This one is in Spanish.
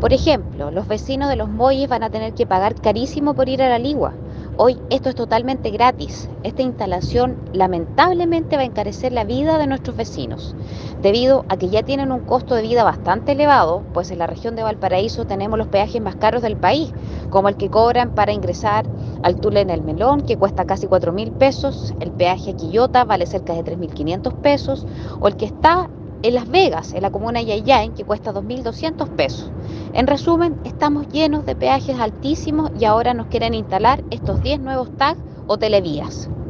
Por ejemplo, los vecinos de Los Molles van a tener que pagar carísimo por ir a la Ligua. Hoy esto es totalmente gratis. Esta instalación lamentablemente va a encarecer la vida de nuestros vecinos, debido a que ya tienen un costo de vida bastante elevado, pues en la región de Valparaíso tenemos los peajes más caros del país, como el que cobran para ingresar al túnel El Melón, que cuesta casi 4.000 pesos, el peaje a Quillota vale cerca de 3.500 pesos, o el que está en Las Vegas, en la comuna de Yayay, que cuesta 2.200 pesos. En resumen, estamos llenos de peajes altísimos y ahora nos quieren instalar estos 10 nuevos tags o televías.